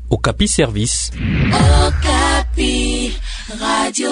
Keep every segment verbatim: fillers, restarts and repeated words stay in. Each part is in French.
Okapi Service. Okapi, Radio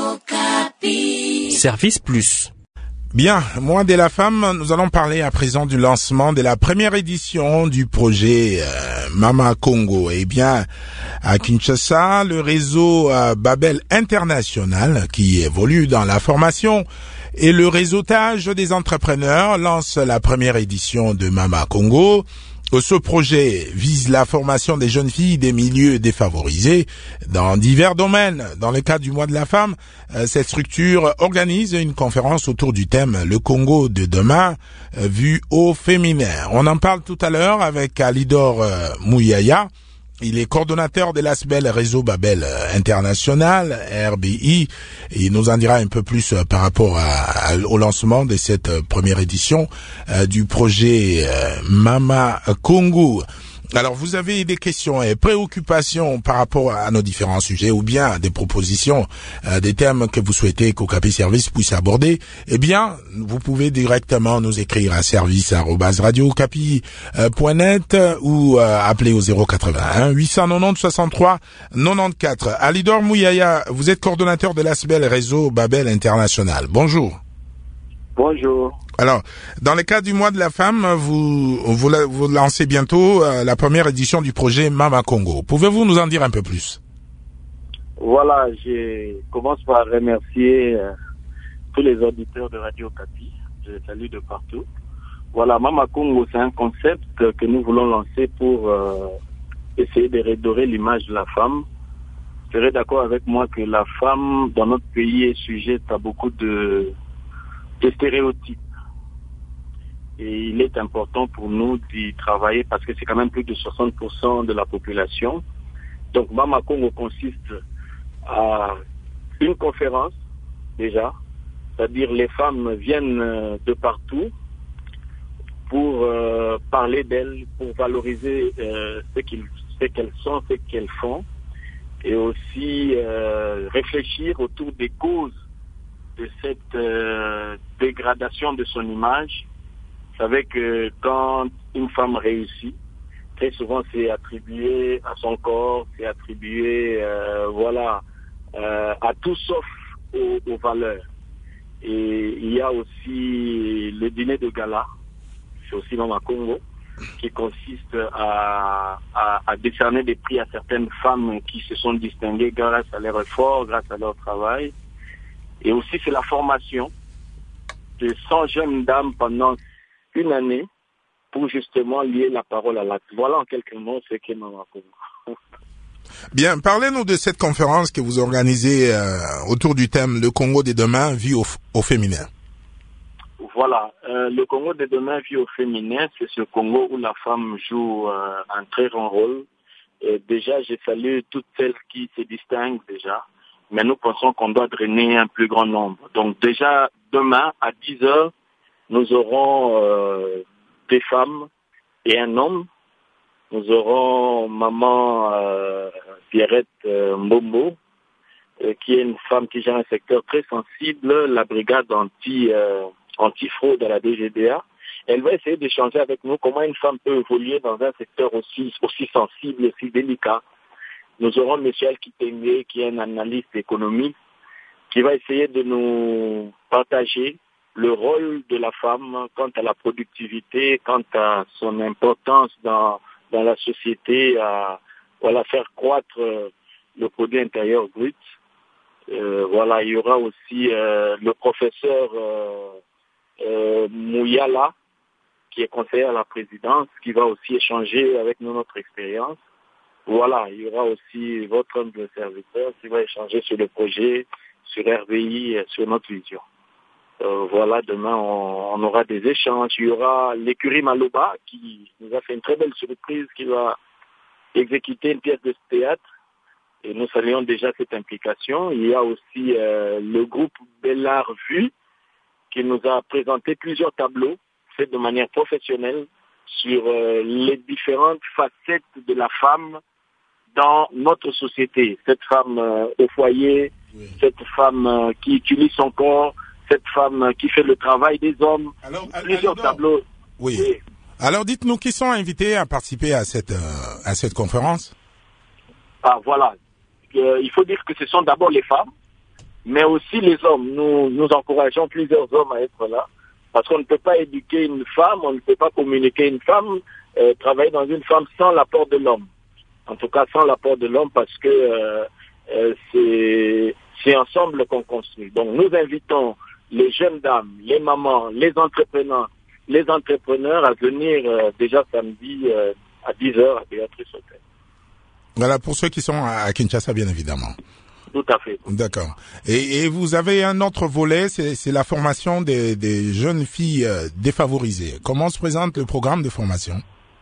Okapi. Service Plus. Bien, Mois de la femme, nous allons parler à présent du lancement de la première édition du projet euh, Mama Congo. Eh bien, à Kinshasa, le réseau euh, Babel International, qui évolue dans la formation et le réseautage des entrepreneurs, lance la première édition de Mama Congo. Ce projet vise la formation des jeunes filles des milieux défavorisés dans divers domaines. Dans le cadre du mois de la femme, cette structure organise une conférence autour du thème « Le Congo de demain, vu au féminin ». On en parle tout à l'heure avec Alidor Mouyaya. Il est coordonnateur de l'A S B E L Réseau Babel International, R B I. Il nous en dira un peu plus par rapport à, à, au lancement de cette première édition euh, du projet euh, Mama Congo. Alors, vous avez des questions et préoccupations par rapport à nos différents sujets ou bien des propositions, euh, des thèmes que vous souhaitez qu'Okapi Service puisse aborder, eh bien, vous pouvez directement nous écrire à service arobase radio okapi point net ou euh, appeler au zéro quatre-vingt-un huit cent quatre-vingt-dix soixante-trois quatre-vingt-quatorze. Alidor Mouyaya, vous êtes coordonnateur de l'A S B E L Réseau Babel International. Bonjour. Bonjour. Alors, dans le cadre du mois de la femme, vous vous, vous lancez bientôt euh, la première édition du projet Mama Congo. Pouvez-vous nous en dire un peu plus? Voilà, je commence par remercier euh, tous les auditeurs de Radio Okapi. Je les salue de partout. Voilà, Mama Congo, c'est un concept que nous voulons lancer pour euh, essayer de redorer l'image de la femme. Vous serez d'accord avec moi que la femme dans notre pays est sujette à beaucoup de, de stéréotypes. Et il est important pour nous d'y travailler parce que c'est quand même plus de soixante pour cent de la population. Donc, Mama Congo consiste à une conférence, déjà, c'est-à-dire les femmes viennent de partout pour euh, parler d'elles, pour valoriser euh, ce, qu'ils, ce qu'elles sont, ce qu'elles font, et aussi euh, réfléchir autour des causes de cette euh, dégradation de son image. Vous savez que quand une femme réussit, très souvent c'est attribué à son corps, c'est attribué euh, voilà, euh, à tout sauf aux, aux valeurs. Et il y a aussi le dîner de gala, c'est aussi dans ma Congo, qui consiste à, à, à décerner des prix à certaines femmes qui se sont distinguées grâce à leur effort, grâce à leur travail. Et aussi c'est la formation de cent jeunes dames pendant une année pour justement lier la parole à l'acte. Voilà en quelques mots ce qu'est Mama Congo. Bien, parlez-nous de cette conférence que vous organisez euh, autour du thème « Le Congo de demain, vie au, au féminin ». Voilà, euh, le Congo de demain, vie au féminin, c'est ce Congo où la femme joue euh, un très grand rôle. Et déjà, je salue toutes celles qui se distinguent déjà, mais nous pensons qu'on doit drainer un plus grand nombre. Donc déjà, demain, à dix heures, nous aurons euh, des femmes et un homme. Nous aurons maman euh, Pierrette euh, Mbombo, euh, qui est une femme qui gère un secteur très sensible, la brigade anti, euh, anti-fraude à la D G D A. Elle va essayer d'échanger avec nous comment une femme peut évoluer dans un secteur aussi, aussi sensible, aussi délicat. Nous aurons M. Alkitenge, qui est un analyste économique, qui va essayer de nous partager le rôle de la femme quant à la productivité, quant à son importance dans, dans la société, à voilà, faire croître le produit intérieur brut. Euh, voilà, il y aura aussi euh, le professeur euh, euh, Mouyala, qui est conseiller à la présidence, qui va aussi échanger avec nous notre expérience. Voilà, il y aura aussi votre homme de serviteur qui va échanger sur le projet, sur R B I, sur notre vision. Euh, voilà, demain, on, on aura des échanges. Il y aura l'écurie Maloba qui nous a fait une très belle surprise, qui va exécuter une pièce de théâtre. Et nous saluons déjà cette implication. Il y a aussi euh, le groupe Bellard Vue qui nous a présenté plusieurs tableaux faits de manière professionnelle sur euh, les différentes facettes de la femme dans notre société. Cette femme euh, au foyer, oui. Cette femme euh, qui utilise son corps, cette femme qui fait le travail des hommes, alors, plusieurs alors, tableaux. Oui. oui. Alors dites-nous qui sont invités à participer à cette euh, à cette conférence. Ah, voilà. Euh, il faut dire que ce sont d'abord les femmes, mais aussi les hommes. Nous, nous encourageons plusieurs hommes à être là, parce qu'on ne peut pas éduquer une femme, on ne peut pas communiquer une femme, euh, travailler dans une femme sans l'apport de l'homme. En tout cas, sans l'apport de l'homme, parce que euh, euh, c'est, c'est ensemble qu'on construit. Donc, nous invitons les jeunes dames, les mamans, les entrepreneurs, les entrepreneurs à venir euh, déjà samedi euh, à dix heures à Béatrice Hôtel. Voilà, pour ceux qui sont à Kinshasa, bien évidemment. Tout à fait. D'accord. Et, et vous avez un autre volet, c'est, c'est la formation des, des jeunes filles euh, défavorisées. Comment se présente le programme de formation?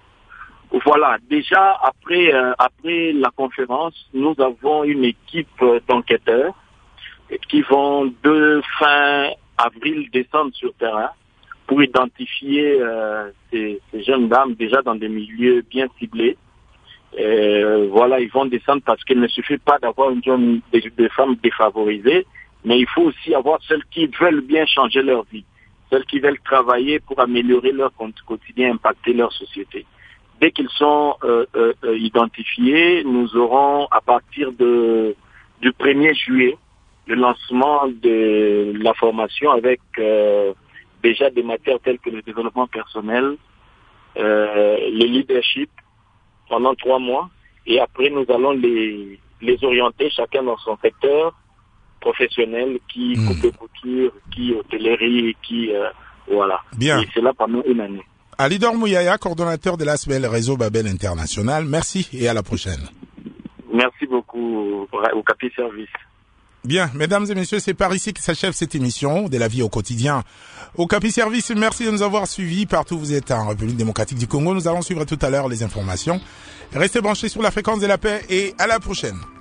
Voilà, déjà après euh, après la conférence, nous avons une équipe euh, d'enquêteurs qui vont de fin avril descendre sur terrain pour identifier euh, ces, ces jeunes dames déjà dans des milieux bien ciblés. Euh, voilà, ils vont descendre parce qu'il ne suffit pas d'avoir une jeune, des, des femmes défavorisées, mais il faut aussi avoir celles qui veulent bien changer leur vie, celles qui veulent travailler pour améliorer leur quotidien, impacter leur société. Dès qu'ils sont euh, euh, identifiés, nous aurons à partir de du premier juillet le lancement de la formation avec euh, déjà des matières telles que le développement personnel, euh, le leadership pendant trois mois, et après nous allons les les orienter chacun dans son secteur professionnel, qui mmh. coupe et couture, qui hôtellerie, qui euh, voilà. Bien. Et c'est là pendant une année. Alidor Mouyaya, coordonnateur de l'A S B L Réseau Babel International. Merci et à la prochaine. Merci beaucoup au Capi Service. Bien, mesdames et messieurs, c'est par ici que s'achève cette émission de la vie au quotidien. Au Capi Service, merci de nous avoir suivis partout où vous êtes en République démocratique du Congo. Nous allons suivre tout à l'heure les informations. Restez branchés sur la fréquence de la paix et à la prochaine.